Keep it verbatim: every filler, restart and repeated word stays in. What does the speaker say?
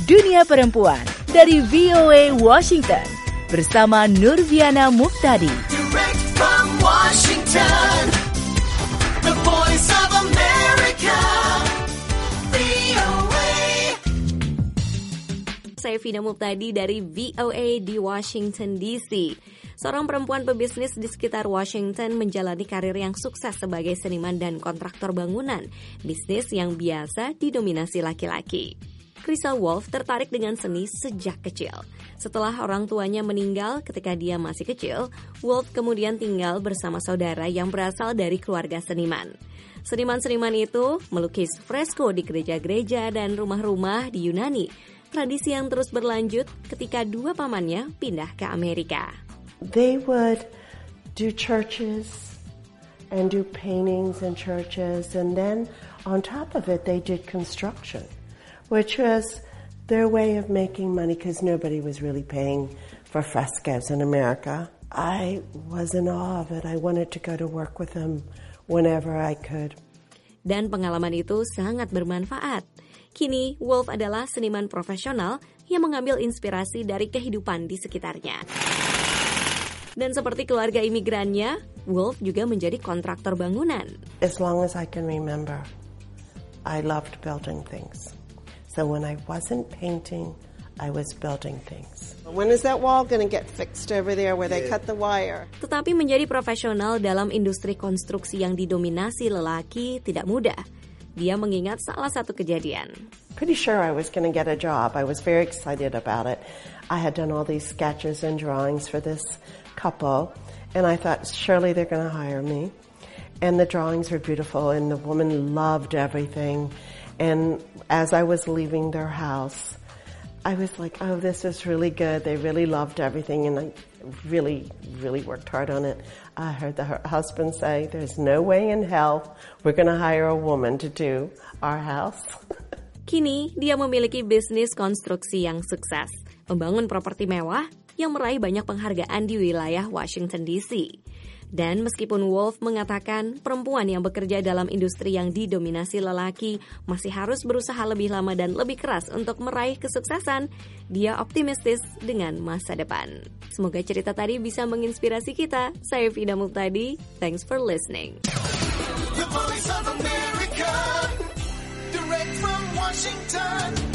Dunia Perempuan dari V O A Washington bersama Nurviana Muftadi. Direct from Washington, the voice of America, V O A. Saya Vina Muftadi dari V O A di Washington D C. Seorang perempuan pebisnis di sekitar Washington menjalani karir yang sukses sebagai seniman dan kontraktor bangunan, bisnis yang biasa didominasi laki-laki. Crystal Wolf tertarik dengan seni sejak kecil. Setelah orang tuanya meninggal ketika dia masih kecil, Wolf kemudian tinggal bersama saudara yang berasal dari keluarga seniman. Seniman-seniman itu melukis fresko di gereja-gereja dan rumah-rumah di Yunani, tradisi yang terus berlanjut ketika dua pamannya pindah ke Amerika. They would do churches and do paintings in churches, and then on top of it they did construction, which was their way of making money because nobody was really paying for frescoes in America. I was in awe of it. I wanted to go to work with them whenever I could. Dan pengalaman itu sangat bermanfaat. Kini, Wolf adalah seniman profesional yang mengambil inspirasi dari kehidupan di sekitarnya. Dan seperti keluarga imigrannya, Wolf juga menjadi kontraktor bangunan. As long as I can remember, I loved building things. So when I wasn't painting, I was building things. When is that wall going to get fixed over there where they cut the wire? Tetapi menjadi profesional dalam industri konstruksi yang didominasi lelaki tidak mudah. Dia mengingat salah satu kejadian. Pretty sure I was going to get a job. I was very excited about it. I had done all these sketches and drawings for this couple, and I thought surely they're going to hire me. And the drawings were beautiful, and the woman loved everything. And as I was leaving their house, I was like, oh, this is really good. They really loved everything, and I really, really worked hard on it. I heard the husband say, there's no way in hell we're going to hire a woman to do our house. Kini, dia memiliki bisnis konstruksi yang sukses, membangun properti mewah yang meraih banyak penghargaan di wilayah Washington D C. Dan meskipun Wolf mengatakan perempuan yang bekerja dalam industri yang didominasi lelaki masih harus berusaha lebih lama dan lebih keras untuk meraih kesuksesan, dia optimistis dengan masa depan. Semoga cerita tadi bisa menginspirasi kita. Saya Vina Muftadi. Thanks for listening. The voice of America, direct from Washington.